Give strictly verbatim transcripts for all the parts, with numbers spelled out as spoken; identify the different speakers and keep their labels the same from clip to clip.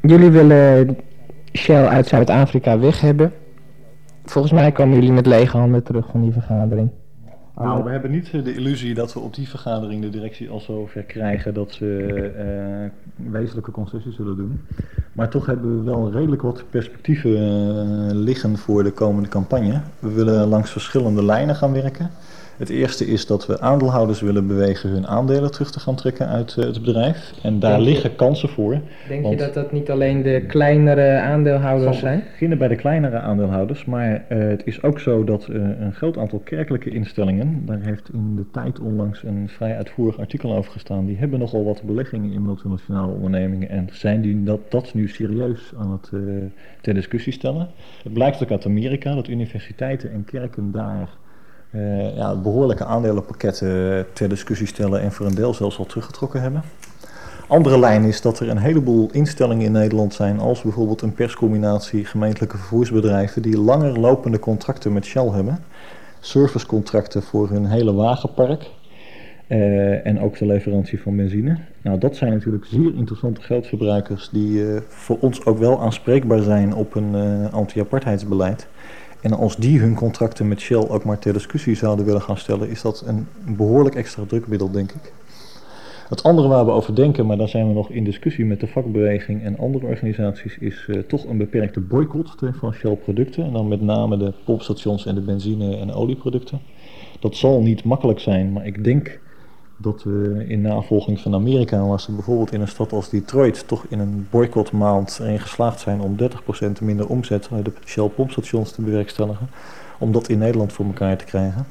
Speaker 1: Jullie willen Shell uit Zuid-Afrika weg hebben. Volgens mij komen jullie met lege handen terug van die vergadering.
Speaker 2: Nou, we hebben niet de illusie dat we op die vergadering de directie al zo ver krijgen dat ze uh, wezenlijke concessies zullen doen. Maar toch hebben we wel redelijk wat perspectieven uh, liggen voor de komende campagne. We willen langs verschillende lijnen gaan werken. Het eerste is dat we aandeelhouders willen bewegen hun aandelen terug te gaan trekken uit uh, het bedrijf. En daar denk liggen je, kansen voor.
Speaker 1: Denk je dat dat niet alleen de kleinere aandeelhouders zijn?
Speaker 2: We beginnen bij de kleinere aandeelhouders, maar uh, het is ook zo dat uh, een groot aantal kerkelijke instellingen, daar heeft in de tijd onlangs een vrij uitvoerig artikel over gestaan, die hebben nogal wat beleggingen in multinationale ondernemingen en zijn die dat, dat nu serieus aan het uh, ter discussie stellen. Het blijkt ook uit Amerika dat universiteiten en kerken daar Uh, ja, behoorlijke aandelenpakketten ter discussie stellen en voor een deel zelfs al teruggetrokken hebben. Andere lijn is dat er een heleboel instellingen in Nederland zijn, als bijvoorbeeld een perscombinatie, gemeentelijke vervoersbedrijven, die langer lopende contracten met Shell hebben. Servicecontracten voor hun hele wagenpark uh, en ook de leverantie van benzine. Nou, dat zijn natuurlijk zeer interessante geldverbruikers die uh, voor ons ook wel aanspreekbaar zijn op een uh, anti-apartheidsbeleid. En als die hun contracten met Shell ook maar ter discussie zouden willen gaan stellen, is dat een behoorlijk extra drukmiddel, denk ik. Het andere waar we over denken, maar daar zijn we nog in discussie met de vakbeweging en andere organisaties, is uh, toch een beperkte boycott van Shell producten. En dan met name de pompstations en de benzine- en olieproducten. Dat zal niet makkelijk zijn, maar ik denk dat we in navolging van Amerika, waar ze bijvoorbeeld in een stad als Detroit toch in een boycottmaand erin geslaagd zijn om dertig procent minder omzet bij de Shell pompstations te bewerkstelligen, om dat in Nederland voor elkaar te krijgen.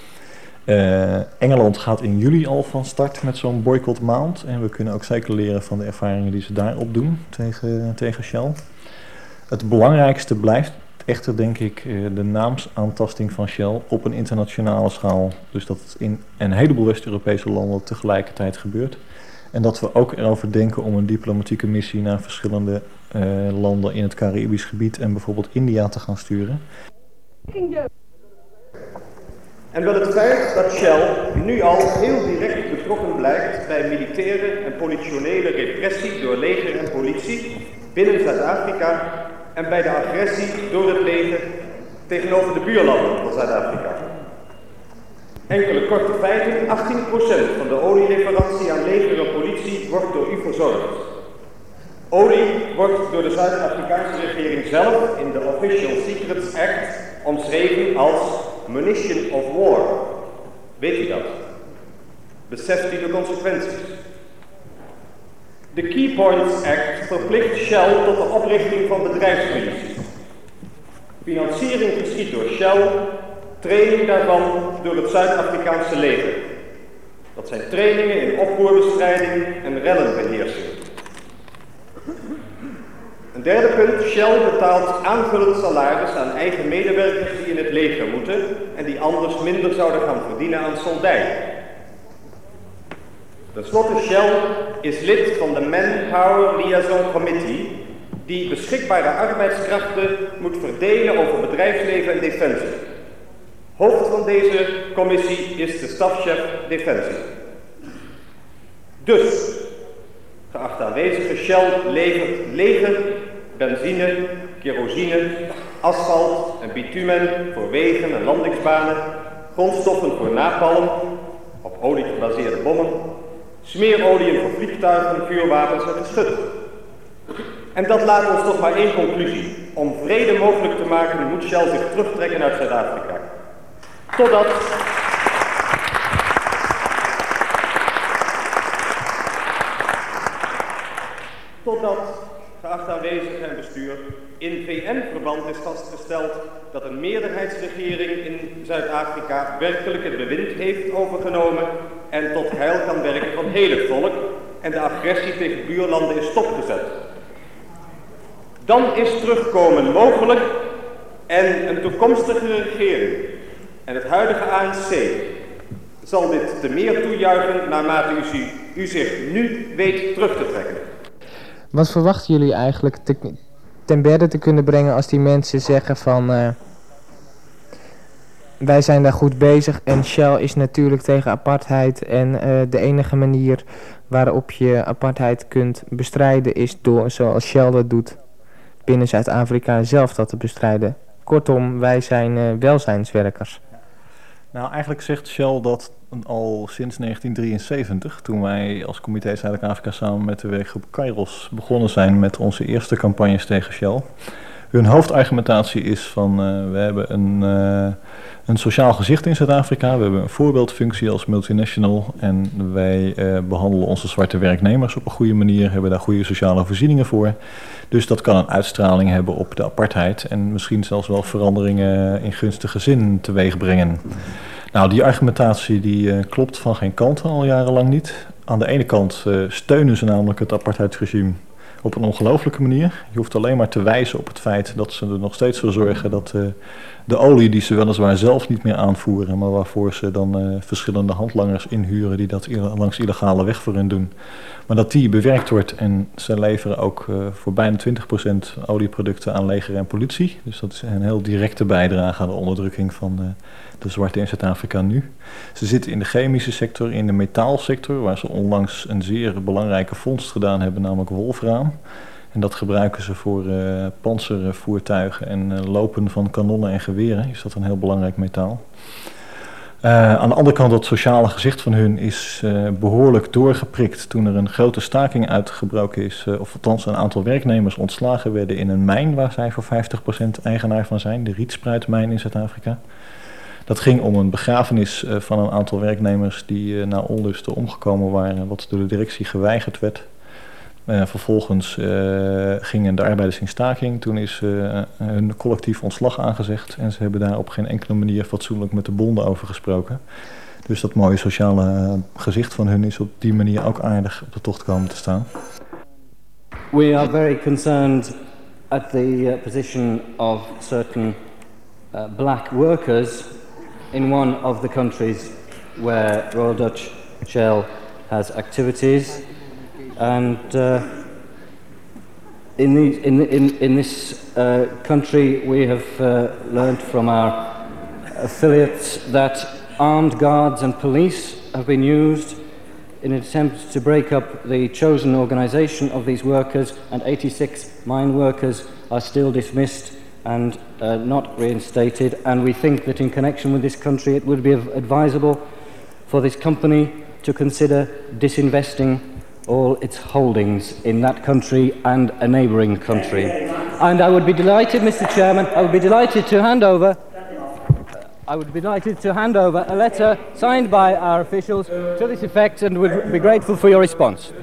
Speaker 2: Uh, Engeland gaat in juli al van start met zo'n boycottmaand en we kunnen ook zeker leren van de ervaringen die ze daar opdoen tegen, tegen Shell. Het belangrijkste blijft echter, denk ik, de naamsaantasting van Shell op een internationale schaal. Dus dat het in een heleboel West-Europese landen tegelijkertijd gebeurt. En dat we ook erover denken om een diplomatieke missie naar verschillende uh, landen in het Caribisch gebied en bijvoorbeeld India te gaan sturen.
Speaker 3: En wel het feit dat Shell nu al heel direct betrokken blijkt bij militaire en politionele repressie door leger en politie binnen Zuid-Afrika en bij de agressie door het leger tegenover de buurlanden van Zuid-Afrika. Enkele korte feiten: achttien procent van de olieleverantie aan leger en politie wordt door u verzorgd. Olie wordt door de Zuid-Afrikaanse regering zelf in de Official Secrets Act omschreven als munition of war. Weet u dat? Beseft u de consequenties? De Key Points Act verplicht Shell tot de oprichting van bedrijfsmilities. Financiering geschiet door Shell, training daarvan door het Zuid-Afrikaanse leger. Dat zijn trainingen in oproerbestrijding en rellenbeheersing. Een derde punt: Shell betaalt aanvullend salaris aan eigen medewerkers die in het leger moeten en die anders minder zouden gaan verdienen aan soldij. Ten slotte, Shell is lid van de Manpower Liaison Committee, die beschikbare arbeidskrachten moet verdelen over bedrijfsleven en defensie. Hoofd van deze commissie is de stafchef Defensie. Dus, geachte aanwezigen, Shell levert leger, benzine, kerosine, asfalt en bitumen voor wegen en landingsbanen, grondstoffen voor napalm, op olie gebaseerde bommen, smeerolie voor vliegtuigen, vuurwapens en geschut. En dat laat ons toch maar één conclusie. Om vrede mogelijk te maken moet Shell zich terugtrekken uit Zuid-Afrika. Totdat... Totdat, geachte aanwezigen en bestuur, in V N-verband is vastgesteld dat een meerderheidsregering in Zuid-Afrika werkelijk het bewind heeft overgenomen en tot heil kan werken van heel het volk en de agressie tegen buurlanden is stopgezet. Dan is terugkomen mogelijk en een toekomstige regering en het huidige A N C zal dit te meer toejuichen naarmate u, u zich nu weet terug te trekken.
Speaker 1: Wat verwachten jullie eigenlijk te, ten berde te kunnen brengen als die mensen zeggen van... Uh, wij zijn daar goed bezig en Shell is natuurlijk tegen apartheid. En uh, de enige manier waarop je apartheid kunt bestrijden is door, zoals Shell dat doet, binnen Zuid-Afrika zelf dat te bestrijden. Kortom, wij zijn uh, welzijnswerkers.
Speaker 2: Nou, eigenlijk zegt Shell dat al sinds negentien drieënzeventig, toen wij als Comité Zuidelijk Afrika samen met de werkgroep Kairos begonnen zijn met onze eerste campagnes tegen Shell. Hun hoofdargumentatie is van, uh, we hebben een, uh, een sociaal gezicht in Zuid-Afrika, we hebben een voorbeeldfunctie als multinational en wij uh, behandelen onze zwarte werknemers op een goede manier, hebben daar goede sociale voorzieningen voor. Dus dat kan een uitstraling hebben op de apartheid en misschien zelfs wel veranderingen in gunstige zin teweeg brengen. Nou, die argumentatie die uh, klopt van geen kant al jarenlang niet. Aan de ene kant uh, steunen ze namelijk het apartheidsregime op een ongelooflijke manier. Je hoeft alleen maar te wijzen op het feit dat ze er nog steeds voor zorgen dat uh, de olie die ze weliswaar zelf niet meer aanvoeren, maar waarvoor ze dan uh, verschillende handlangers inhuren die dat langs illegale weg voor hen doen, maar dat die bewerkt wordt en ze leveren ook uh, voor bijna twintig procent olieproducten aan leger en politie. Dus dat is een heel directe bijdrage aan de onderdrukking van uh, de zwarte in Zuid-Afrika nu. Ze zitten in de chemische sector, in de metaalsector, waar ze onlangs een zeer belangrijke vondst gedaan hebben, namelijk wolfraam. En dat gebruiken ze voor uh, panzervoertuigen en uh, lopen van kanonnen en geweren. Is dat een heel belangrijk metaal. Uh, aan de andere kant, dat sociale gezicht van hun is uh, behoorlijk doorgeprikt toen er een grote staking uitgebroken is. Uh, of althans een aantal werknemers ontslagen werden in een mijn waar zij voor vijftig procent eigenaar van zijn. De Rietspruitmijn in Zuid-Afrika. Dat ging om een begrafenis uh, van een aantal werknemers die uh, na onlusten omgekomen waren, wat door de directie geweigerd werd. Uh, vervolgens uh, gingen de arbeiders in staking. Toen is uh, hun collectief ontslag aangezegd en ze hebben daar op geen enkele manier fatsoenlijk met de bonden over gesproken. Dus dat mooie sociale uh, gezicht van hun is op die manier ook aardig op de tocht komen te staan.
Speaker 4: We are very concerned at the uh, position of certain uh, black workers in one of the countries where Royal Dutch Shell has activities. And uh, in, the, in, in, in this uh, country we have uh, learned from our affiliates that armed guards and police have been used in an attempt to break up the chosen organisation of these workers, and eighty-six mine workers are still dismissed and uh, not reinstated, and we think that in connection with this country it would be advisable for this company to consider disinvesting all its holdings in that country and a neighbouring country. And I would be delighted, Mister Chairman, I would be delighted to hand over I would be delighted to hand over a letter signed by our officials to this effect and would be grateful for your response.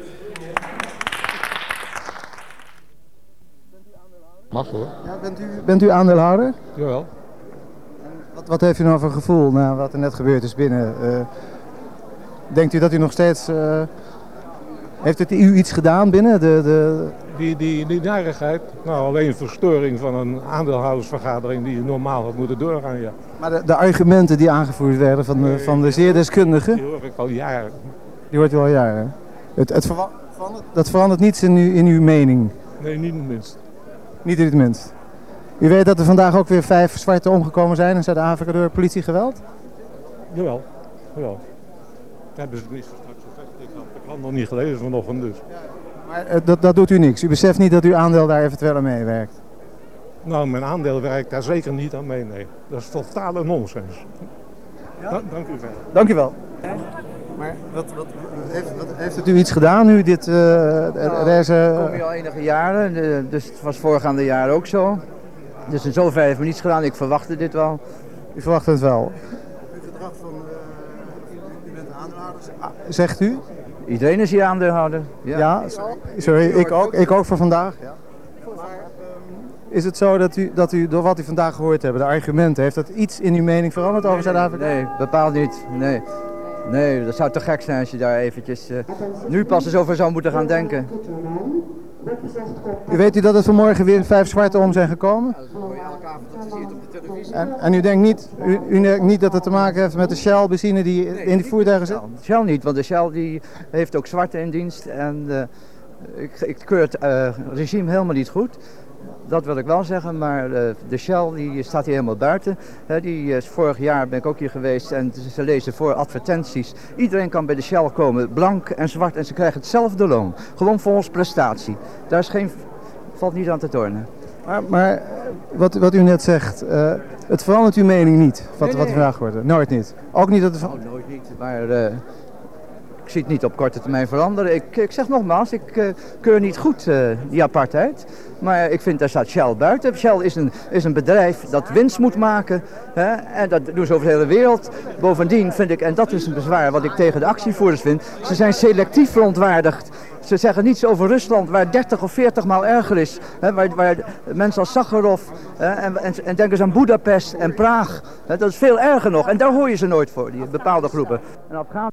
Speaker 5: Mag hoor.
Speaker 6: Ja, bent, u, bent u aandeelhouder?
Speaker 5: Jawel.
Speaker 6: Wat, wat heeft u nou voor gevoel na wat er net gebeurd is binnen? Uh, denkt u dat u nog steeds... Uh, heeft het u iets gedaan binnen? De, de...
Speaker 5: Die, die, die narigheid, nou alleen verstoring van een aandeelhoudersvergadering die normaal had moeten doorgaan, ja.
Speaker 6: Maar de, de argumenten die aangevoerd werden van de, nee, van de zeer deskundigen?
Speaker 5: Die hoor ik al jaren.
Speaker 6: Die hoort u al jaren. Het, het verwa- verandert, dat verandert niets in, u, in uw mening?
Speaker 5: Nee, niet in het minst.
Speaker 6: Niet in het minst. U weet dat er vandaag ook weer vijf zwarten omgekomen zijn in Zuid-Afrika door politiegeweld?
Speaker 5: Jawel, jawel. Dat hebben ze niet straks gezegd. Ik had de krant nog niet gelezen vanochtend dus. Ja,
Speaker 6: maar uh, dat, dat doet u niks? U beseft niet dat uw aandeel daar eventueel aan meewerkt?
Speaker 5: Nou, mijn aandeel werkt daar zeker niet aan mee, nee. Dat is totale nonsens. Ja? Da- dank u verder.
Speaker 6: Dank u wel. Maar wat, wat, heeft, wat, heeft het u iets gedaan nu dit... Uh,
Speaker 7: nou,
Speaker 6: deze, uh...
Speaker 7: Ik kom hier al enige jaren, de, dus het was voorgaande jaar ook zo. Dus in zoverre heeft me niets gedaan, ik verwachtte dit wel.
Speaker 6: U verwacht het wel? Het gedrag van... Uh, u bent aandeelhouder, zegt u?
Speaker 7: Iedereen is hier aandeelhouder. Ja,
Speaker 6: ja sorry, ik ook, ik ook voor vandaag. Ja. Maar, um, is het zo dat u, dat u, door wat u vandaag gehoord hebt, de argumenten, heeft dat iets in uw mening veranderd over Zuid-Afrika?
Speaker 7: Nee, bepaald niet. Nee. Nee, dat zou te gek zijn als je daar eventjes uh, nu pas eens over zou moeten gaan denken.
Speaker 6: U weet u dat er vanmorgen weer vijf zwarten om zijn gekomen?
Speaker 7: Ja, dat hoor je elke avond, dat zie je het op de televisie.
Speaker 6: En, en u denkt niet, u, u denkt niet dat het te maken heeft met de Shell benzine die nee, in die voertuigen zit?
Speaker 7: Shell niet, want de Shell die heeft ook zwarten in dienst en uh, ik, ik keur het uh, regime helemaal niet goed. Dat wil ik wel zeggen, maar uh, de Shell die staat hier helemaal buiten. He, die, uh, vorig jaar ben ik ook hier geweest en ze lezen voor advertenties. Iedereen kan bij de Shell komen, blank en zwart, en ze krijgen hetzelfde loon. Gewoon volgens prestatie. Daar is geen, valt niet aan te tornen.
Speaker 6: Maar, maar wat, wat u net zegt, uh, het verandert uw mening niet, wat, nee, nee. wat gevraagd wordt? Nooit niet? Ook niet dat het...
Speaker 7: Oh, nooit niet, maar... Uh, Ik zie het niet op korte termijn veranderen. Ik, ik zeg nogmaals, ik uh, keur niet goed uh, die apartheid. Maar ik vind, daar staat Shell buiten. Shell is een, is een bedrijf dat winst moet maken. Hè? En dat doen ze over de hele wereld. Bovendien vind ik, en dat is een bezwaar wat ik tegen de actievoerders vind. Ze zijn selectief verontwaardigd. Ze zeggen niets over Rusland, waar dertig of veertig maal erger is. Hè? Waar, waar mensen als Sakharov hè? En, en, en denk eens aan Budapest en Praag. Hè? Dat is veel erger nog. En daar hoor je ze nooit voor, die bepaalde groepen. En dat gaat...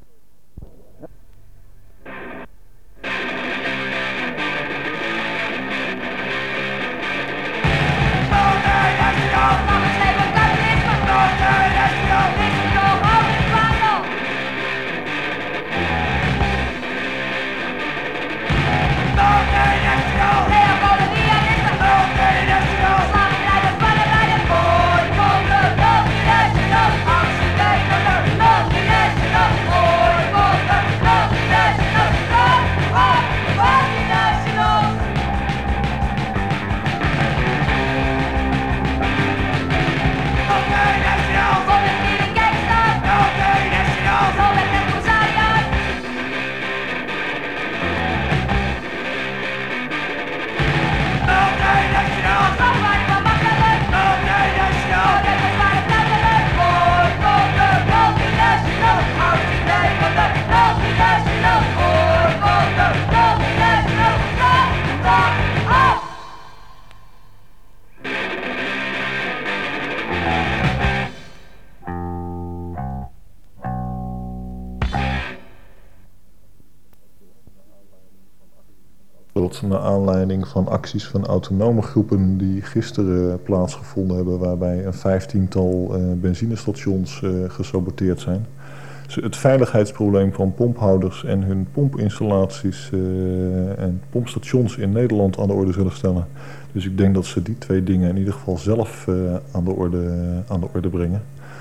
Speaker 2: Dat naar aanleiding van acties van autonome groepen die gisteren plaatsgevonden hebben, waarbij een vijftiental uh, benzinestations uh, gesaboteerd zijn. Dus het veiligheidsprobleem van pomphouders en hun pompinstallaties uh, en pompstations in Nederland aan de orde zullen stellen. Dus ik denk dat ze die twee dingen in ieder geval zelf uh, aan de orde, uh, aan de orde brengen.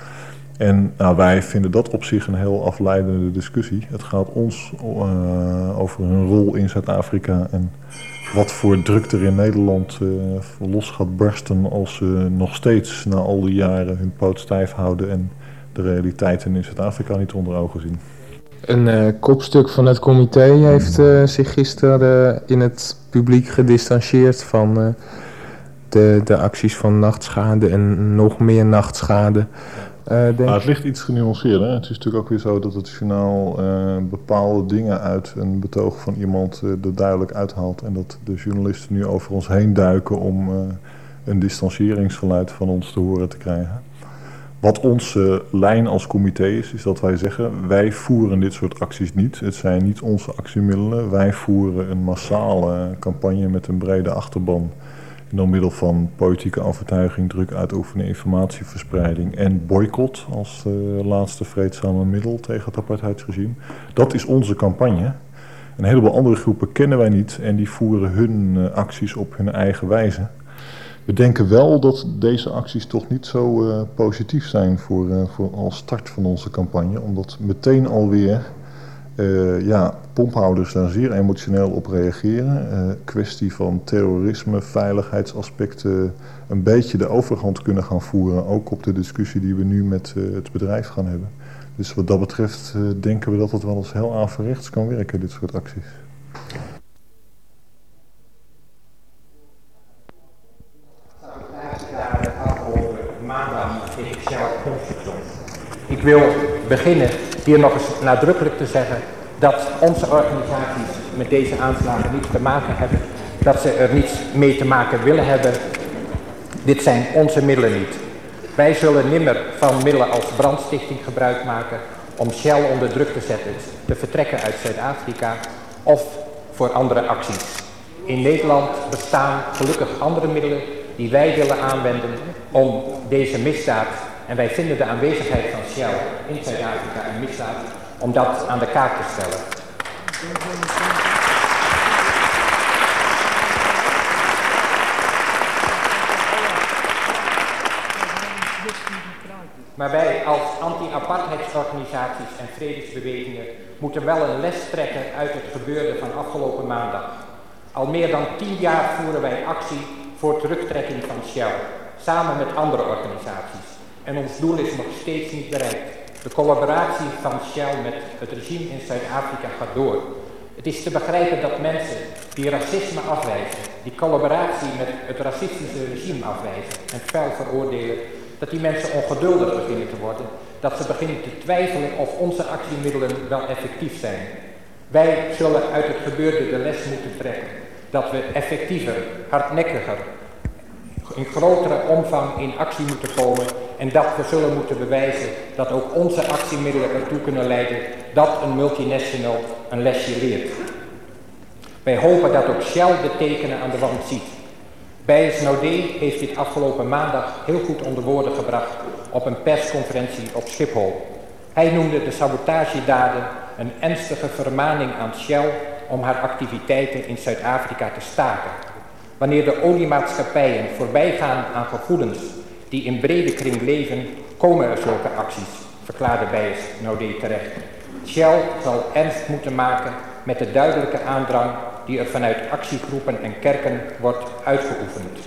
Speaker 2: En nou, wij vinden dat op zich een heel afleidende discussie. Het gaat ons uh, over hun rol in Zuid-Afrika en wat voor druk er in Nederland uh, los gaat barsten als ze nog steeds na al die jaren hun poot stijf houden en de realiteiten in Zuid-Afrika niet onder ogen zien.
Speaker 1: Een uh, kopstuk van het comité heeft uh, zich gisteren uh, in het publiek gedistanceerd van uh, de, de acties van nachtschade en nog meer nachtschade. Uh, denk...
Speaker 2: Maar het ligt iets genuanceerder. Het is natuurlijk ook weer zo dat het journaal uh, bepaalde dingen uit een betoog van iemand uh, er duidelijk uithaalt. En dat de journalisten nu over ons heen duiken om uh, een distancieringsgeluid van ons te horen te krijgen. Wat onze lijn als comité is, is dat wij zeggen, wij voeren dit soort acties niet. Het zijn niet onze actiemiddelen. Wij voeren een massale campagne met een brede achterban. Door middel van politieke overtuiging, druk uitoefenen, informatieverspreiding en boycott als uh, laatste vreedzame middel tegen het apartheidsregime. Dat is onze campagne. Een heleboel andere groepen kennen wij niet en die voeren hun uh, acties op hun eigen wijze. We denken wel dat deze acties toch niet zo uh, positief zijn voor, uh, voor als start van onze campagne, omdat meteen alweer uh, ja, pomphouders daar zeer emotioneel op reageren. Uh, kwestie van terrorisme, veiligheidsaspecten, een beetje de overhand kunnen gaan voeren, ook op de discussie die we nu met uh, het bedrijf gaan hebben. Dus wat dat betreft uh, denken we dat het wel eens heel averechts kan werken, dit soort acties.
Speaker 8: Ik wil beginnen hier nog eens nadrukkelijk te zeggen dat onze organisaties met deze aanslagen niets te maken hebben, dat ze er niets mee te maken willen hebben. Dit zijn onze middelen niet. Wij zullen nimmer van middelen als brandstichting gebruik maken om Shell onder druk te zetten, te vertrekken uit Zuid-Afrika of voor andere acties. In Nederland bestaan gelukkig andere middelen die wij willen aanwenden om deze misdaad, en wij vinden de aanwezigheid van Shell in Zuid-Afrika een misdaad, om dat aan de kaak te stellen. Maar wij als anti-apartheidsorganisaties en vredesbewegingen moeten wel een les trekken uit het gebeurde van afgelopen maandag. Al meer dan tien jaar voeren wij actie voor terugtrekking van Shell, samen met andere organisaties. En ons doel is nog steeds niet bereikt. De collaboratie van Shell met het regime in Zuid-Afrika gaat door. Het is te begrijpen dat mensen die racisme afwijzen, die collaboratie met het racistische regime afwijzen en fel veroordelen, dat die mensen ongeduldig beginnen te worden, dat ze beginnen te twijfelen of onze actiemiddelen wel effectief zijn. Wij zullen uit het gebeurde de les moeten trekken dat we effectiever, hardnekkiger, in grotere omvang in actie moeten komen en dat we zullen moeten bewijzen dat ook onze actiemiddelen ertoe kunnen leiden dat een multinational een lesje leert. Wij hopen dat ook Shell de tekenen aan de wand ziet. Bias Naudé heeft dit afgelopen maandag heel goed onder woorden gebracht op een persconferentie op Schiphol. Hij noemde de sabotagedaden een ernstige vermaning aan Shell om haar activiteiten in Zuid-Afrika te staken. Wanneer de oliemaatschappijen voorbij gaan aan gevoelens die in brede kring leven, komen er zulke acties, verklaarde Bias Naudé terecht. Shell zal ernst moeten maken met de duidelijke aandrang die er vanuit actiegroepen en kerken wordt uitgeoefend.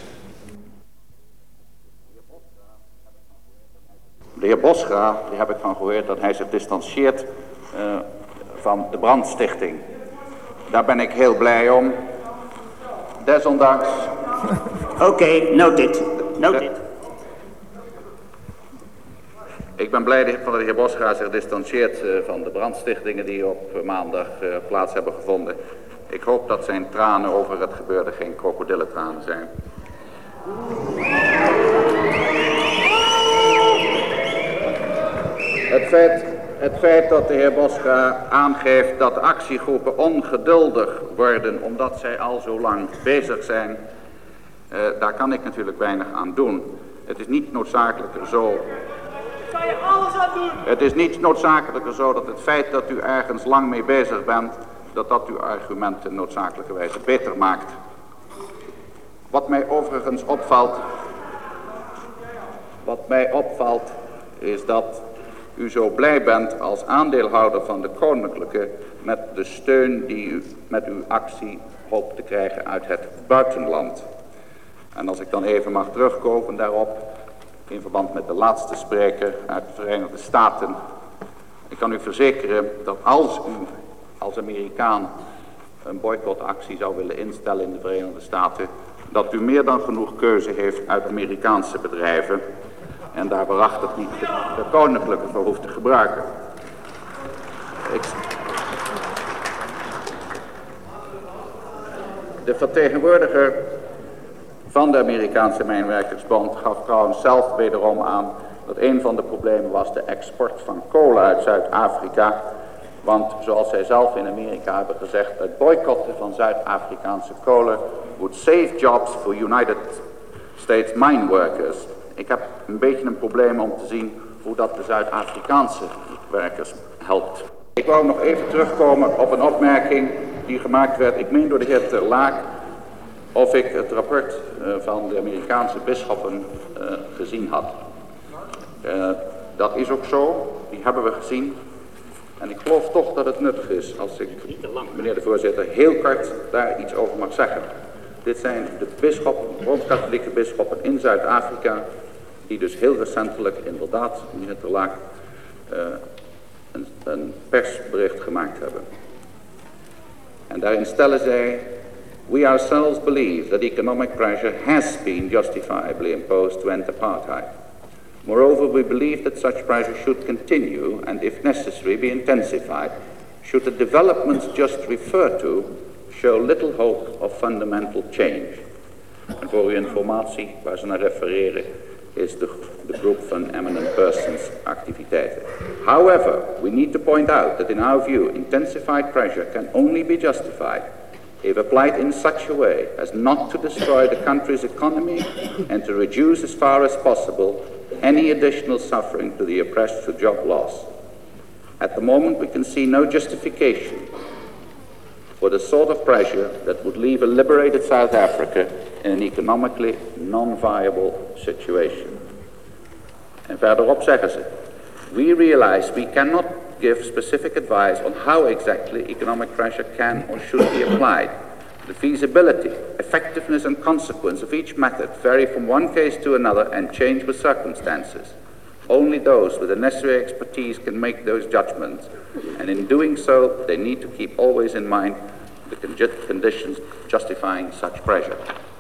Speaker 9: De heer Bosgraaf, die heb ik van gehoord dat hij zich distancieert uh, van de brandstichting. Daar ben ik heel blij om. Desondanks...
Speaker 10: Oké, okay, noted. Noted.
Speaker 9: Ik ben blij dat de heer Bosgraaf zich distancieert uh, van de brandstichtingen die op maandag uh, plaats hebben gevonden. Ik hoop dat zijn tranen over het gebeurde geen krokodillentranen zijn. Het feit, het feit dat de heer Bosga aangeeft dat actiegroepen ongeduldig worden omdat zij al zo lang bezig zijn, uh, daar kan ik natuurlijk weinig aan doen. Het is niet noodzakelijker zo...
Speaker 10: Kan je alles aan doen?
Speaker 9: Het is niet noodzakelijker zo dat het feit dat u ergens lang mee bezig bent, dat dat uw argumenten noodzakelijkerwijze beter maakt. Wat mij overigens opvalt, wat mij opvalt, is dat u zo blij bent als aandeelhouder van de Koninklijke met de steun die u met uw actie hoopt te krijgen uit het buitenland. En als ik dan even mag terugkomen daarop, in verband met de laatste spreker uit de Verenigde Staten. Ik kan u verzekeren dat als u als Amerikaan een boycottactie zou willen instellen in de Verenigde Staten, dat u meer dan genoeg keuze heeft uit Amerikaanse bedrijven en daar waarachtig niet de, de Koninklijke voor hoeft te gebruiken. Ik... De vertegenwoordiger van de Amerikaanse Mijnwerkersbond gaf trouwens zelf wederom aan dat een van de problemen was de export van kolen uit Zuid-Afrika. Want zoals zij zelf in Amerika hebben gezegd, het boycotten van Zuid-Afrikaanse kolen would save jobs for United States mine workers. Ik heb een beetje een probleem om te zien hoe dat de Zuid-Afrikaanse werkers helpt. Ik wou nog even terugkomen op een opmerking die gemaakt werd, ik meen door de heer Ter Laak, of ik het rapport uh, van de Amerikaanse bisschoppen uh, gezien had. Uh, dat is ook zo, die hebben we gezien. En ik geloof toch dat het nuttig is als ik, meneer de voorzitter, heel kort daar iets over mag zeggen. Dit zijn de bisschoppen, Rooms-Katholieke bisschoppen in Zuid-Afrika, die dus heel recentelijk inderdaad, meneer Ter Laak, uh, een, een persbericht gemaakt hebben. En daarin stellen zij: we ourselves believe that economic pressure has been justifiably imposed to end apartheid. Moreover, we believe that such pressure should continue and, if necessary, be intensified, should the developments just referred to show little hope of fundamental change. En voor uw informatie, waar ze naar refereren, is de, de groep van eminent persons activiteiten. However, we need to point out that in our view, intensified pressure can only be justified if applied in such a way as not to destroy the country's economy and to reduce as far as possible any additional suffering to the oppressed through job loss. At the moment, we can see no justification for the sort of pressure that would leave a liberated South Africa in an economically non-viable situation. En verderop zeggen ze: we realize we cannot give specific advice on how exactly economic pressure can or should be applied. The feasibility, effectiveness and consequence of each method vary from one case to another and change with circumstances. Only those with the necessary expertise can make those judgments, and in doing so, they need to keep always in mind the con- conditions justifying such pressure.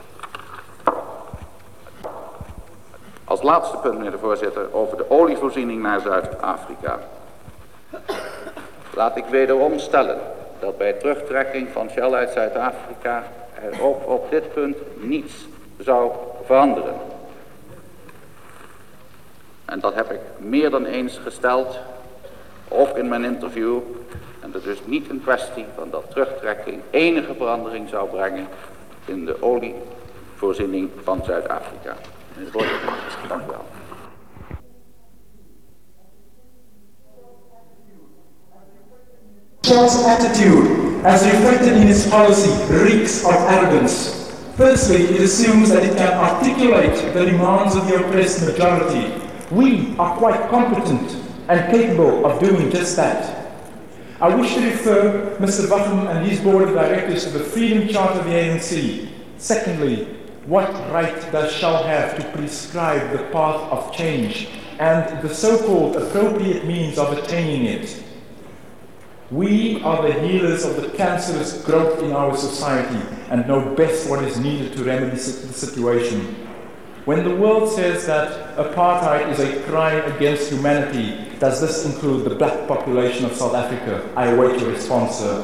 Speaker 9: Als laatste punt, meneer de voorzitter, over de olievoorziening naar Zuid-Afrika. Laat ik wederom stellen dat bij terugtrekking van Shell uit Zuid-Afrika er ook op dit punt niets zou veranderen. En dat heb ik meer dan eens gesteld, ook in mijn interview. En het is dus niet een kwestie van dat terugtrekking enige verandering zou brengen in de olievoorziening van Zuid-Afrika. Meneer de voorzitter, dank u wel.
Speaker 11: Shell's attitude, as reflected in its policy, reeks of arrogance. Firstly, it assumes that it can articulate the demands of the oppressed majority. We are quite competent and capable of doing just that. I wish to refer Mister Buckham and his board of directors to the Freedom Charter of the A N C. Secondly, what right does Shell have to prescribe the path of change and the so-called appropriate means of attaining it? We are the healers of the cancerous growth in our society and know best what is needed to remedy the situation. When the world says that apartheid is a crime against humanity, does this include the black population of South Africa? I await your response, sir.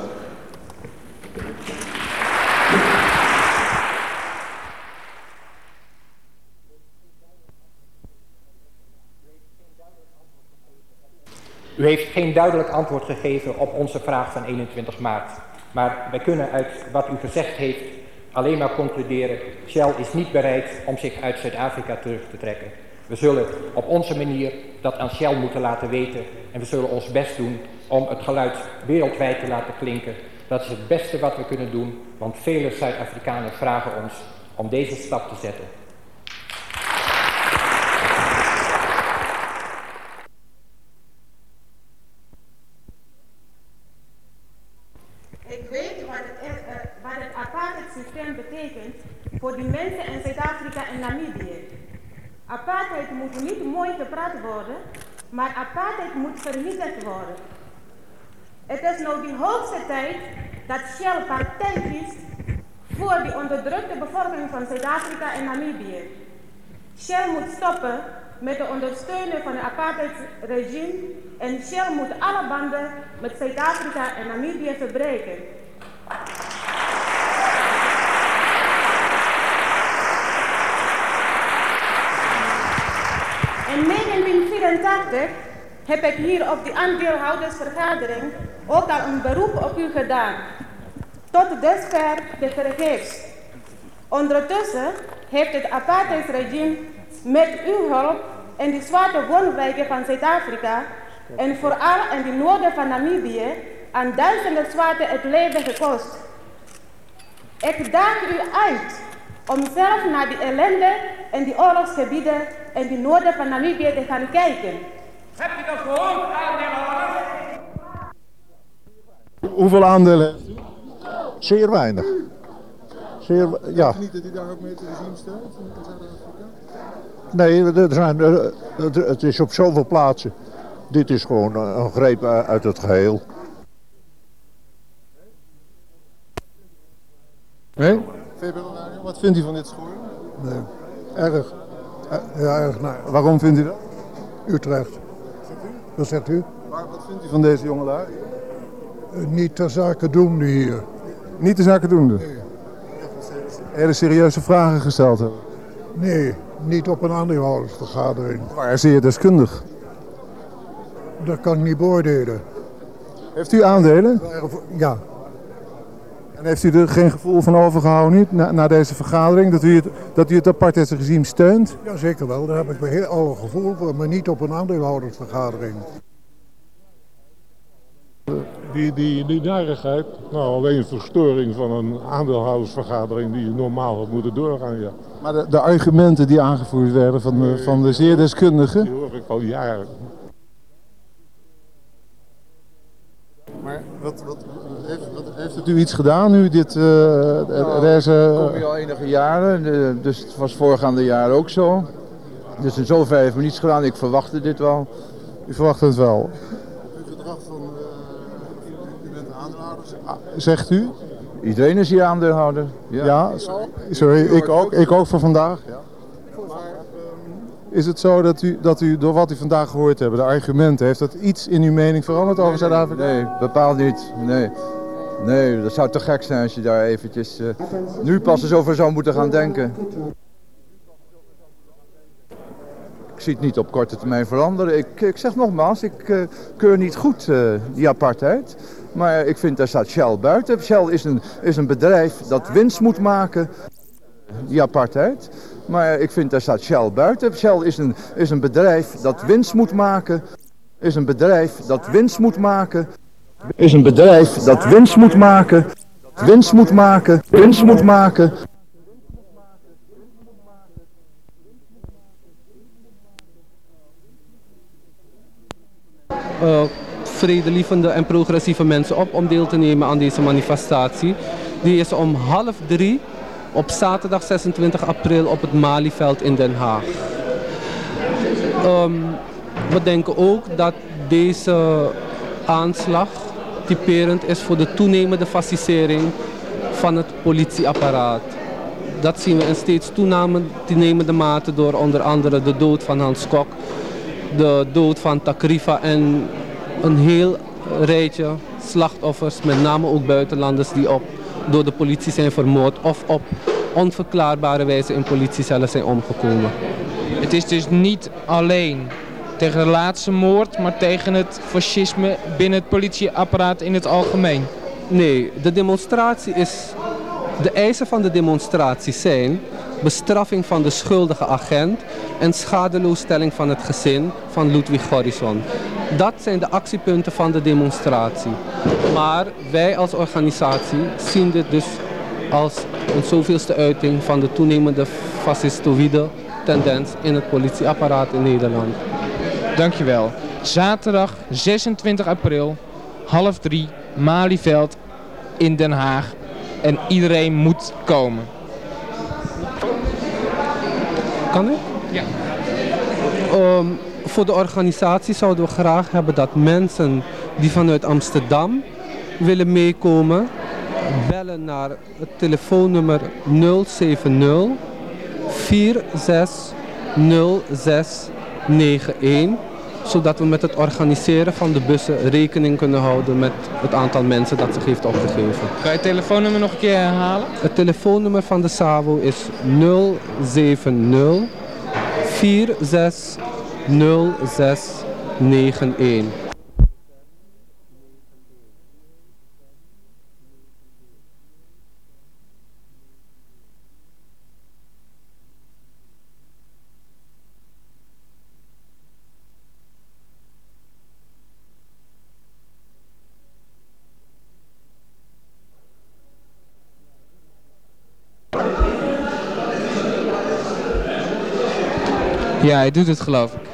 Speaker 8: U heeft geen duidelijk antwoord gegeven op onze vraag van eenentwintig maart. Maar wij kunnen uit wat u gezegd heeft alleen maar concluderen: Shell is niet bereid om zich uit Zuid-Afrika terug te trekken. We zullen op onze manier dat aan Shell moeten laten weten en we zullen ons best doen om het geluid wereldwijd te laten klinken. Dat is het beste wat we kunnen doen, want vele Zuid-Afrikanen vragen ons om deze stap te zetten.
Speaker 12: Ik weet wat het, uh, wat het apartheid systeem betekent voor die mensen in Zuid-Afrika en Namibië. Apartheid moet niet mooi gepraat worden, maar apartheid moet vernietigd worden. Het is nu de hoogste tijd dat Shell partij kiest voor de onderdrukte bevolking van Zuid-Afrika en Namibië. Shell moet stoppen met de ondersteuning van het apartheidsregime en Shell moet alle banden met Zuid-Afrika en Namibië verbreken. In negentien vierentachtig heb ik hier op de aandeelhoudersvergadering ook al een beroep op u gedaan. Tot dusver de vergeefs. Ondertussen heeft het apartheidsregime met uw hulp in de zwarte woonwijken van Zuid-Afrika en vooral in de noorden van Namibië aan duizenden zwarten het leven gekost. Ik daag u uit om zelf naar de ellende en de oorlogsgebieden in de noorden van Namibië te gaan kijken.
Speaker 10: Heb je dat gehoord, aandeelhouders?
Speaker 13: Hoeveel aandelen heeft u? Zeer weinig. Zeer, ja.
Speaker 14: Niet dat u daar ook mee het regime steunt in Zuid-Afrika?
Speaker 13: Nee, er zijn, het is op zoveel plaatsen. Dit is gewoon een greep uit het geheel.
Speaker 14: Nee? Wat vindt u van dit schoor?
Speaker 13: Nee, erg. Ja, erg naar.
Speaker 14: Waarom vindt u dat?
Speaker 13: Utrecht. Wat zegt u?
Speaker 14: Maar wat vindt u van deze jongelui?
Speaker 13: Uh, niet ter zake doende hier.
Speaker 14: Niet ter zake doende?
Speaker 13: Nee.
Speaker 14: Hele serieuze vragen gesteld hebben?
Speaker 13: Nee, niet op een aandeelhoudersvergadering.
Speaker 14: Maar zeer deskundig.
Speaker 13: Dat kan ik niet beoordelen.
Speaker 14: Heeft u aandelen?
Speaker 13: Ja.
Speaker 14: En heeft u er geen gevoel van overgehouden niet, na, na deze vergadering, dat u het, dat u het apartheidsregime steunt?
Speaker 13: Ja, zeker wel. Daar heb ik heel alle gevoel voor, maar niet op een aandeelhoudersvergadering.
Speaker 5: die, die, die narigheid, nou alleen verstoring van een aandeelhoudersvergadering die normaal had moeten doorgaan, ja.
Speaker 14: Maar de, de argumenten die aangevoerd werden van de, van de zeer deskundigen?
Speaker 5: Die hoor ik al jaren.
Speaker 14: Maar wat, wat, heeft, wat, heeft het u iets gedaan nu dit uh,
Speaker 7: nou,
Speaker 14: deze...
Speaker 7: Ik kom hier al enige jaren, dus het was voorgaande jaar ook zo. Dus in zoverre heeft me niets gedaan, ik verwachtte dit wel.
Speaker 14: U verwacht het wel? Uw gedrag van, uh, u bent aandeelhouder, zegt u?
Speaker 7: Iedereen is hier aandeelhouder. Ja,
Speaker 14: ja sorry, ik ook, ik ook voor vandaag. Ja. Is het zo dat u, dat u door wat u vandaag gehoord hebt, de argumenten, heeft dat iets in uw mening veranderd over Zuid-Afrika?
Speaker 7: Nee, bepaald niet. Nee. Nee, dat zou te gek zijn als je daar eventjes uh, nu pas eens over zou moeten gaan denken. Ik zie het niet op korte termijn veranderen. Ik, ik zeg nogmaals, ik uh, keur niet goed uh, die apartheid. Maar ik vind, daar staat Shell buiten. Shell is een, is een bedrijf dat winst moet maken, die apartheid. Maar ik vind, daar staat Shell buiten. Shell is een, is een bedrijf dat winst moet maken. Is een bedrijf dat winst moet maken. Is een bedrijf dat winst moet maken. Winst moet maken. Winst moet maken.
Speaker 15: Uh, vredelievende en progressieve mensen op om deel te nemen aan deze manifestatie. Die is om half drie op zaterdag zesentwintig april op het Malieveld in Den Haag. Um, we denken ook dat deze aanslag typerend is voor de toenemende fascisering van het politieapparaat. Dat zien we in steeds toenemende mate door onder andere de dood van Hans Kok, de dood van Takriva en een heel rijtje slachtoffers, met name ook buitenlanders die op, door de politie zijn vermoord of op onverklaarbare wijze in politiecellen zijn omgekomen.
Speaker 16: Het is dus niet alleen tegen de laatste moord, maar tegen het fascisme binnen het politieapparaat in het algemeen.
Speaker 15: Nee, de demonstratie is, de eisen van de demonstratie zijn bestraffing van de schuldige agent en schadeloosstelling van het gezin van Ludwig Gorrison. Dat zijn de actiepunten van de demonstratie. Maar wij als organisatie zien dit dus als een zoveelste uiting van de toenemende fascistoïde tendens in het politieapparaat in Nederland.
Speaker 16: Dankjewel. Zaterdag zesentwintig april, half drie, Malieveld in Den Haag. En iedereen moet komen.
Speaker 15: Kan ik?
Speaker 16: Ja.
Speaker 15: Um, voor de organisatie zouden we graag hebben dat mensen die vanuit Amsterdam willen meekomen, bellen naar het telefoonnummer nul zeven nul vier zes nul zes negen een, zodat we met het organiseren van de bussen rekening kunnen houden met het aantal mensen dat zich heeft opgegeven.
Speaker 16: Kan je het telefoonnummer nog een keer herhalen?
Speaker 15: Het telefoonnummer van de S A V O is nul zeven nul vier zes nul zes negen een.
Speaker 16: Ja, hij doet het geloof ik.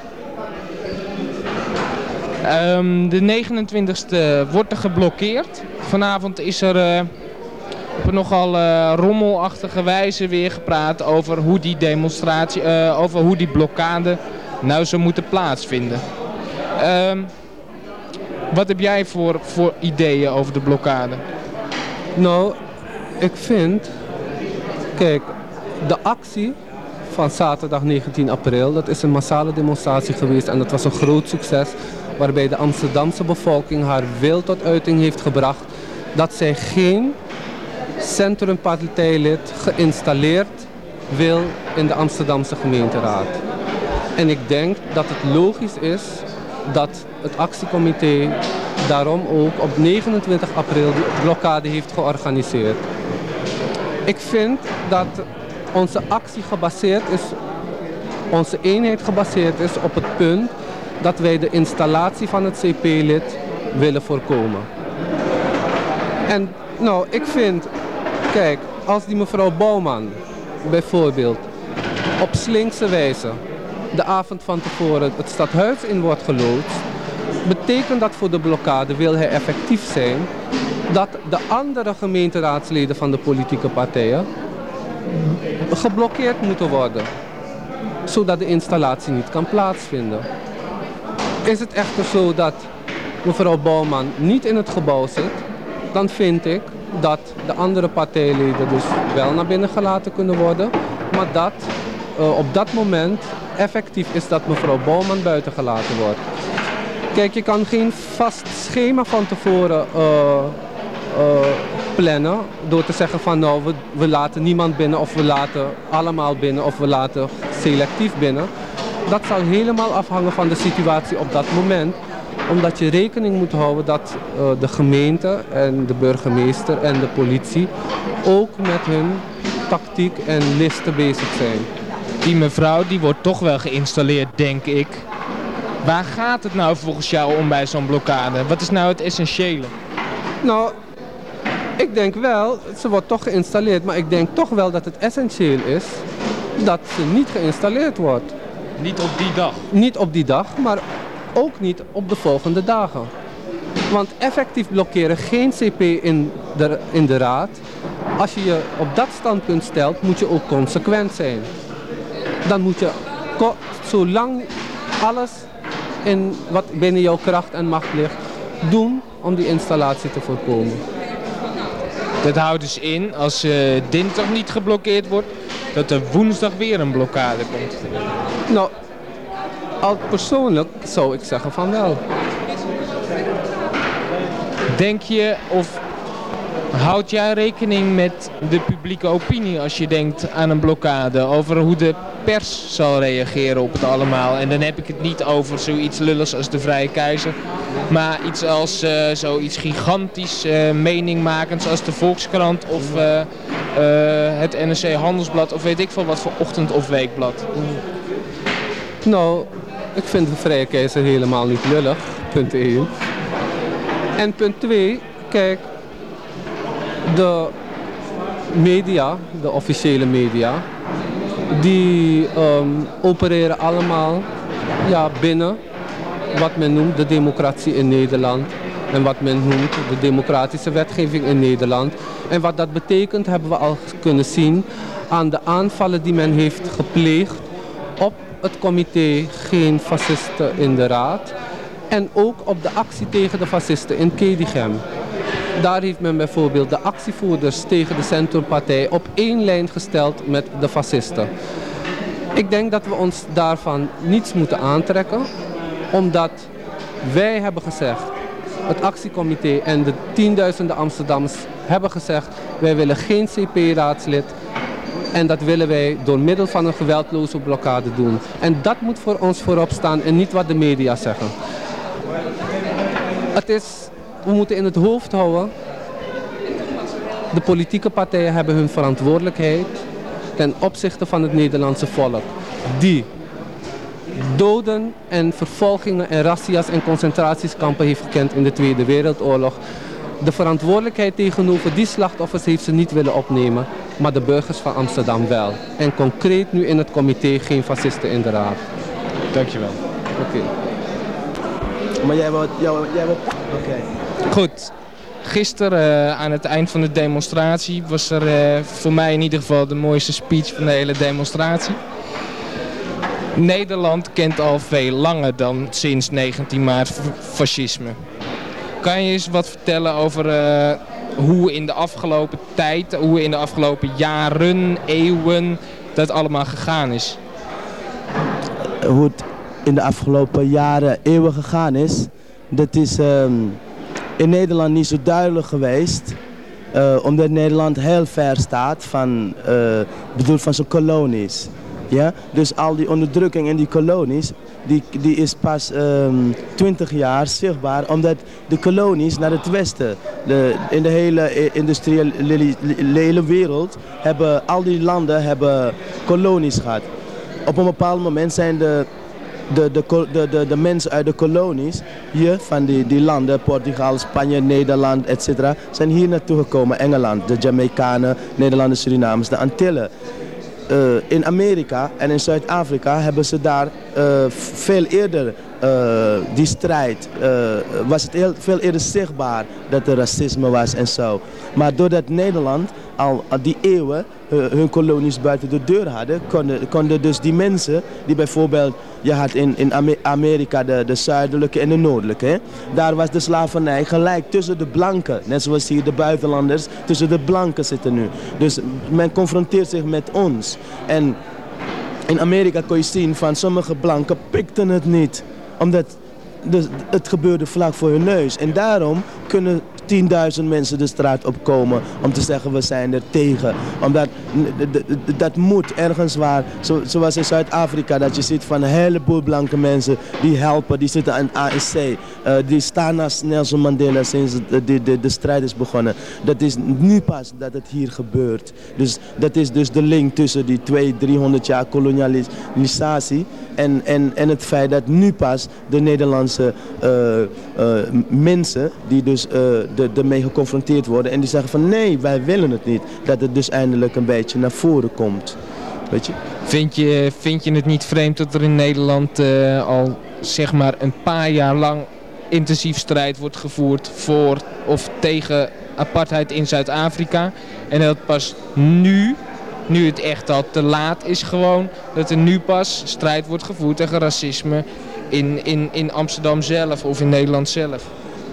Speaker 16: Um, de negenentwintigste wordt er geblokkeerd. Vanavond is er uh, op een nogal uh, rommelachtige wijze weer gepraat over hoe die demonstratie, uh, over hoe die blokkade nou zou moeten plaatsvinden. Um, wat heb jij voor, voor ideeën over de blokkade?
Speaker 15: Nou, ik vind, kijk, de actie van zaterdag negentien april, dat is een massale demonstratie geweest en dat was een groot succes, waarbij de Amsterdamse bevolking haar wil tot uiting heeft gebracht dat zij geen centrumpartijlid geïnstalleerd wil in de Amsterdamse gemeenteraad. En ik denk dat het logisch is dat het actiecomité daarom ook op negenentwintig april die blokkade heeft georganiseerd. Ik vind dat onze actie gebaseerd is, onze eenheid gebaseerd is op het punt dat wij de installatie van het C P-lid willen voorkomen. En nou, ik vind, kijk, als die mevrouw Bouwman bijvoorbeeld op slinkse wijze de avond van tevoren het stadhuis in wordt geloodst, betekent dat voor de blokkade, wil hij effectief zijn, dat de andere gemeenteraadsleden van de politieke partijen geblokkeerd moeten worden, zodat de installatie niet kan plaatsvinden. Is het echter zo dat mevrouw Bouwman niet in het gebouw zit, dan vind ik dat de andere partijleden dus wel naar binnen gelaten kunnen worden, maar dat uh, op dat moment effectief is dat mevrouw Bouwman buiten gelaten wordt. Kijk, je kan geen vast schema van tevoren uh, uh, plannen door te zeggen van nou, we, we laten niemand binnen of we laten allemaal binnen of we laten selectief binnen. Dat zal helemaal afhangen van de situatie op dat moment, omdat je rekening moet houden dat uh, de gemeente en de burgemeester en de politie ook met hun tactiek en listen bezig zijn.
Speaker 16: Die mevrouw die wordt toch wel geïnstalleerd, denk ik. Waar gaat het nou volgens jou om bij zo'n blokkade? Wat is nou het essentiële?
Speaker 15: Nou, ik denk wel, ze wordt toch geïnstalleerd, maar ik denk toch wel dat het essentieel is dat ze niet geïnstalleerd wordt.
Speaker 16: Niet op die dag?
Speaker 15: Niet op die dag, maar ook niet op de volgende dagen. Want effectief blokkeren geen C P in de, in de raad. Als je je op dat standpunt stelt, moet je ook consequent zijn. Dan moet je, zolang alles in wat binnen jouw kracht en macht ligt, doen om die installatie te voorkomen.
Speaker 16: Dat houdt dus in, als uh, dinsdag niet geblokkeerd wordt, dat er woensdag weer een blokkade komt.
Speaker 15: Nou, al persoonlijk zou ik zeggen van wel.
Speaker 16: Denk je of houd jij rekening met de publieke opinie als je denkt aan een blokkade? Over hoe de pers zal reageren op het allemaal. En dan heb ik het niet over zoiets lulligs als de Vrije Keizer. Maar iets als uh, zoiets gigantisch uh, meningmakends als de Volkskrant of uh, uh, het N R C Handelsblad of weet ik veel wat voor ochtend- of weekblad.
Speaker 15: Nou, ik vind de Vrije Keizer helemaal niet lullig, punt één. En punt twee, kijk, de media, de officiële media, die um, opereren allemaal ja, binnen wat men noemt de democratie in Nederland en wat men noemt de democratische wetgeving in Nederland. En wat dat betekent hebben we al kunnen zien aan de aanvallen die men heeft gepleegd op het comité Geen Fascisten in de Raad en ook op de actie tegen de fascisten in Kedigem. Daar heeft men bijvoorbeeld de actievoerders tegen de Centrumpartij op één lijn gesteld met de fascisten. Ik denk dat we ons daarvan niets moeten aantrekken, omdat wij hebben gezegd, het actiecomité en de tienduizenden Amsterdammers hebben gezegd, wij willen geen C P-raadslid en dat willen wij door middel van een geweldloze blokkade doen. En dat moet voor ons voorop staan en niet wat de media zeggen. Het is, we moeten in het hoofd houden, de politieke partijen hebben hun verantwoordelijkheid ten opzichte van het Nederlandse volk. Die doden en vervolgingen en razzia's en concentratiekampen heeft gekend in de Tweede Wereldoorlog. De verantwoordelijkheid tegenover die slachtoffers heeft ze niet willen opnemen, maar de burgers van Amsterdam wel. En concreet nu in het comité Geen Fascisten in de Raad.
Speaker 16: Dankjewel.
Speaker 15: Oké. Okay.
Speaker 17: Maar jij wil... Jij wil, jij wil... Oké. Okay.
Speaker 16: Goed. Gisteren uh, aan het eind van de demonstratie was er uh, voor mij in ieder geval de mooiste speech van de hele demonstratie. Nederland kent al veel langer dan sinds negentien maart fascisme. Kan je eens wat vertellen over uh, hoe in de afgelopen tijd, hoe in de afgelopen jaren, eeuwen dat allemaal gegaan is?
Speaker 17: Hoe het in de afgelopen jaren, eeuwen gegaan is, dat is um, in Nederland niet zo duidelijk geweest. Uh, omdat Nederland heel ver staat van, uh, bedoel van zijn kolonies. Ja? Dus al die onderdrukking in die kolonies, die, die is pas um, twintig jaar zichtbaar, omdat de kolonies naar het westen, de, in de hele industriële wereld, hebben al die landen hebben kolonies gehad. Op een bepaald moment zijn de de, de, de, de, de mensen uit de kolonies hier van die, die landen, Portugal, Spanje, Nederland, et cetera, zijn hier naartoe gekomen. Engeland, de Jamaicanen, Nederlanders, Surinamers, de Antillen. Uh, in Amerika en in Zuid-Afrika hebben ze daar uh, veel eerder uh, die strijd, uh, was het heel, veel eerder zichtbaar dat er racisme was en zo. Maar doordat Nederland al, al die eeuwen uh, hun kolonies buiten de deur hadden, konden, konden dus die mensen die bijvoorbeeld, je had in, in Amerika de, de zuidelijke en de noordelijke, hè? Daar was de slavernij gelijk tussen de blanken, net zoals hier de buitenlanders tussen de blanken zitten nu. Dus men confronteert zich met ons. En in Amerika kon je zien van sommige blanken pikten het niet, omdat de, het gebeurde vlak voor hun neus. En daarom kunnen tienduizend mensen de straat opkomen om te zeggen we zijn er tegen. Omdat dat moet ergens waar, zo, zoals in Zuid-Afrika, dat je ziet van een heleboel blanke mensen die helpen, die zitten aan het A N C. Uh, die staan naast Nelson Mandela sinds de, de, de, de strijd is begonnen. Dat is nu pas dat het hier gebeurt. Dus dat is dus de link tussen die tweehonderd, driehonderd jaar kolonialisatie en, en, en het feit dat nu pas de Nederlandse uh, uh, mensen die dus uh, de, ermee geconfronteerd worden en die zeggen van nee, wij willen het niet. Dat het dus eindelijk een beetje naar voren komt. Weet je?
Speaker 16: Vind je, vind je het niet vreemd dat er in Nederland uh, al zeg maar een paar jaar lang intensief strijd wordt gevoerd voor of tegen apartheid in Zuid-Afrika en dat pas nu, nu het echt al te laat is gewoon, dat er nu pas strijd wordt gevoerd tegen racisme in, in, in Amsterdam zelf of in Nederland zelf?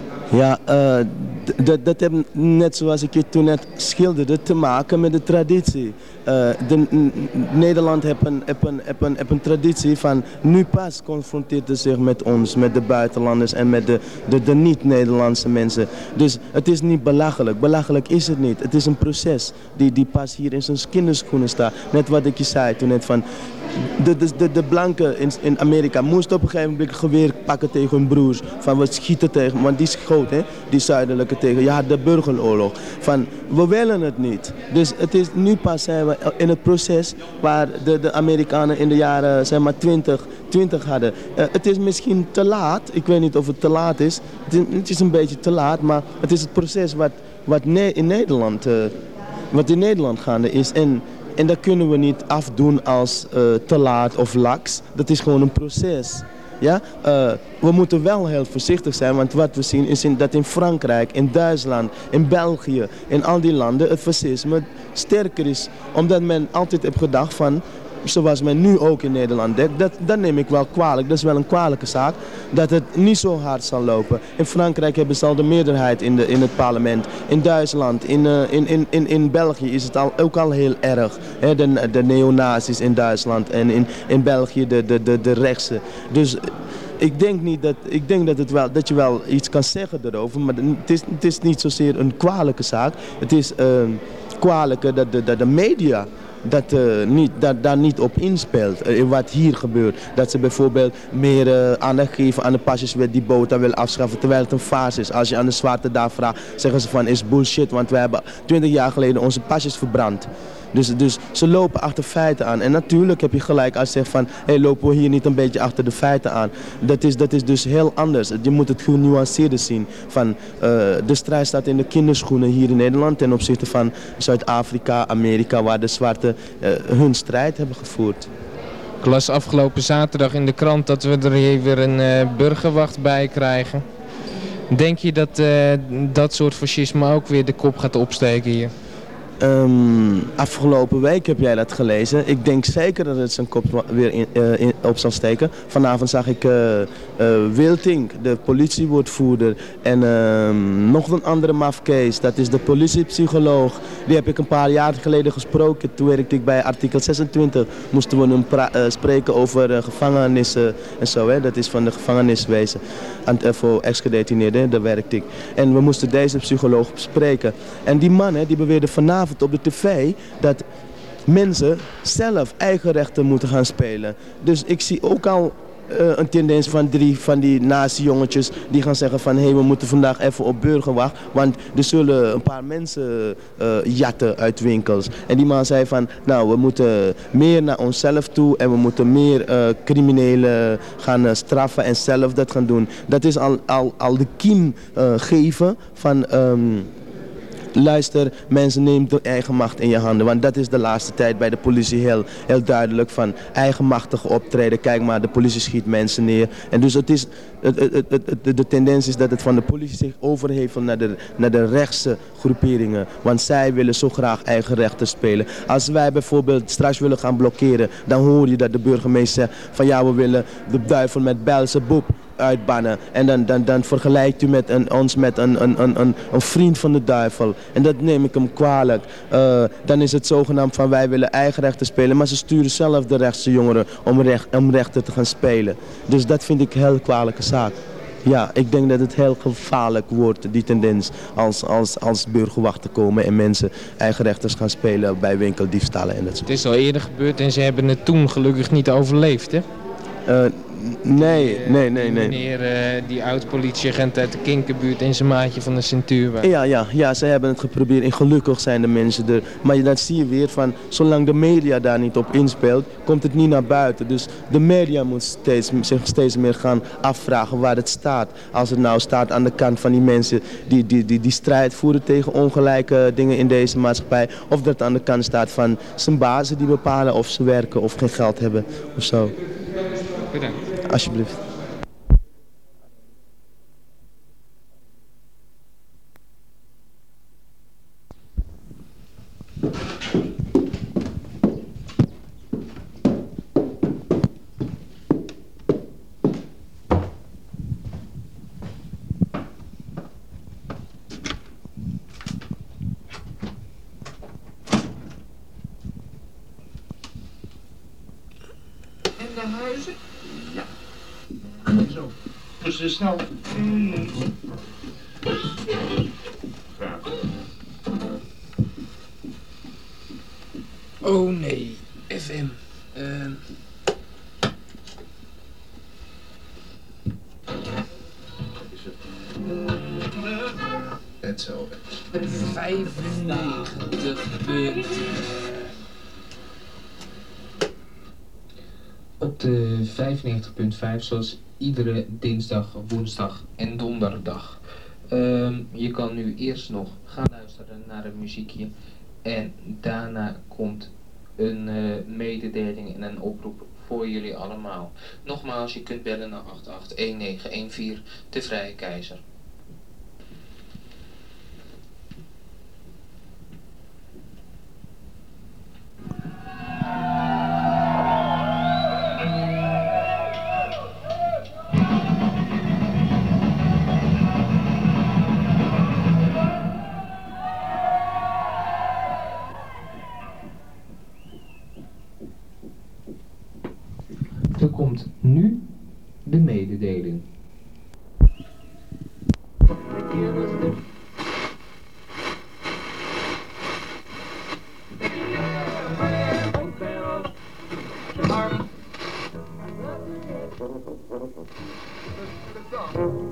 Speaker 17: Ja, uh, dat, dat heeft net zoals ik je toen net schilderde te maken met de traditie. Uh, de, Nederland heeft een, heeft, een, heeft, een, heeft een traditie van nu pas confronteert het zich met ons, met de buitenlanders en met de, de, de niet-Nederlandse mensen. Dus het is niet belachelijk. Belachelijk is het niet. Het is een proces die, die pas hier in zijn kinderschoenen staat. Net wat ik je zei toen net van de, de, de, de blanken in, in Amerika moesten op een gegeven moment geweer pakken tegen hun broers. Van we schieten tegen, want die schoot, hè, die zuidelijke tegen. Je had de burgeroorlog. Van we willen het niet. Dus het is nu pas zijn we in het proces waar de, de Amerikanen in de jaren zeg maar twintig, twintig hadden. Uh, het is misschien te laat. Ik weet niet of het te laat is. Het is, het is een beetje te laat, maar het is het proces wat, wat ne in Nederland, uh, wat in Nederland gaande is. En, en dat kunnen we niet afdoen als uh, te laat of laks. Dat is gewoon een proces. Ja? Uh, we moeten wel heel voorzichtig zijn, want wat we zien is in, dat in Frankrijk, in Duitsland, in België, in al die landen het fascisme sterker is. Omdat men altijd heeft gedacht van, zoals men nu ook in Nederland denkt, dat, dat neem ik wel kwalijk, dat is wel een kwalijke zaak, dat het niet zo hard zal lopen. In Frankrijk hebben ze al de meerderheid in, de, in het parlement. In Duitsland, in, uh, in, in, in, in België is het al, ook al heel erg. Hè, de, de neonazis in Duitsland en in, in België de, de, de, de rechtse. Dus ik denk, niet dat, ik denk dat, het wel, dat je wel iets kan zeggen erover, maar het is, het is niet zozeer een kwalijke zaak. Het is uh, kwalijker dat de, dat de media dat, uh, niet, dat daar niet op inspeelt, uh, wat hier gebeurt. Dat ze bijvoorbeeld meer uh, aandacht geven aan de pasjeswet die Botha wil afschaffen, terwijl het een farce is. Als je aan de Zwarte daar vraagt, zeggen ze van is bullshit, want wij hebben twintig jaar geleden onze pasjes verbrand. Dus, dus ze lopen achter feiten aan. En natuurlijk heb je gelijk als je zegt van, hey, lopen we hier niet een beetje achter de feiten aan. Dat is, dat is dus heel anders. Je moet het genuanceerder zien. Van, uh, de strijd staat in de kinderschoenen hier in Nederland ten opzichte van Zuid-Afrika, Amerika, waar de zwarte uh, hun strijd hebben gevoerd.
Speaker 16: Ik las afgelopen zaterdag in de krant dat we er hier weer een uh, burgerwacht bij krijgen. Denk je dat uh, dat soort fascisme ook weer de kop gaat opsteken hier?
Speaker 17: Um, afgelopen week heb jij dat gelezen. Ik denk zeker dat het zijn kop weer in, uh, in, op zal steken. Vanavond zag ik uh, uh, Wilting, de politiewoordvoerder. En uh, nog een andere mafkees, dat is de politiepsycholoog. Die heb ik een paar jaar geleden gesproken. Toen werkte ik bij artikel zesentwintig. Moesten we hem uh, spreken over uh, gevangenissen en zo. Hè. Dat is van de gevangeniswezen. En, uh, voor ex-gedetineerden, daar werkte ik. En we moesten deze psycholoog spreken. En die man, hè, die beweerde vanavond op de tv dat mensen zelf eigen rechten moeten gaan spelen. Dus ik zie ook al uh, een tendens van drie van die nazi-jongetjes die gaan zeggen van hé, hey, we moeten vandaag even op burgerwacht, want er zullen een paar mensen uh, jatten uit winkels. En die man zei van nou, we moeten meer naar onszelf toe en we moeten meer uh, criminelen gaan uh, straffen en zelf dat gaan doen. Dat is al, al, al de kiem uh, geven van um, luister, mensen, neem de eigen macht in je handen. Want dat is de laatste tijd bij de politie heel, heel duidelijk van eigenmachtig optreden. Kijk maar, de politie schiet mensen neer. En dus het is, het, het, het, het, de tendens is dat het van de politie zich overhevelt naar de, naar de rechtse groeperingen. Want zij willen zo graag eigen rechten spelen. Als wij bijvoorbeeld straks willen gaan blokkeren, dan hoor je dat de burgemeester zegt van ja, we willen de duivel met Beelzebub uitbannen. En dan, dan, dan vergelijkt u met een, ons met een, een, een, een, een vriend van de duivel. En dat neem ik hem kwalijk. Uh, dan is het zogenaamd van wij willen eigen rechten spelen. Maar ze sturen zelf de rechtse jongeren om, recht, om rechten te gaan spelen. Dus dat vind ik een heel kwalijke zaak. Ja, ik denk dat het heel gevaarlijk wordt, die tendens, als, als, als burgerwachten komen en mensen eigen rechters gaan spelen bij winkeldiefstallen en dat soort.
Speaker 16: Het is al eerder gebeurd en ze hebben het toen gelukkig niet overleefd, hè?
Speaker 17: Uh, Nee, nee, nee, nee.
Speaker 16: Meneer, uh, die oud-politieagent uit de Kinkerbuurt en zijn maatje van de Centuur.
Speaker 17: Ja, ja, ja, ze hebben het geprobeerd en gelukkig zijn de mensen er. Maar dat zie je weer van, zolang de media daar niet op inspeelt, komt het niet naar buiten. Dus de media moet steeds, zich steeds meer gaan afvragen waar het staat. Als het nou staat aan de kant van die mensen die, die, die, die strijd voeren tegen ongelijke dingen in deze maatschappij. Of dat het aan de kant staat van zijn bazen die bepalen of ze werken of geen geld hebben of zo.
Speaker 16: Bedankt.
Speaker 17: Alsjeblieft.
Speaker 10: En de huizen? Ja. Zo. Dus uh, snel. Mm. Graag.
Speaker 16: Oh nee, F M. Uh... Het zo. vijfennegentig punten. Op de vijfennegentig punt vijf, zoals iedere dinsdag, woensdag en donderdag. Um, je kan nu eerst nog gaan luisteren naar een muziekje. En daarna komt een uh, mededeling en een oproep voor jullie allemaal. Nogmaals, je kunt bellen naar acht acht een negen een vier, de Vrije Keizer. Er komt nu de mededeling.
Speaker 10: Arm.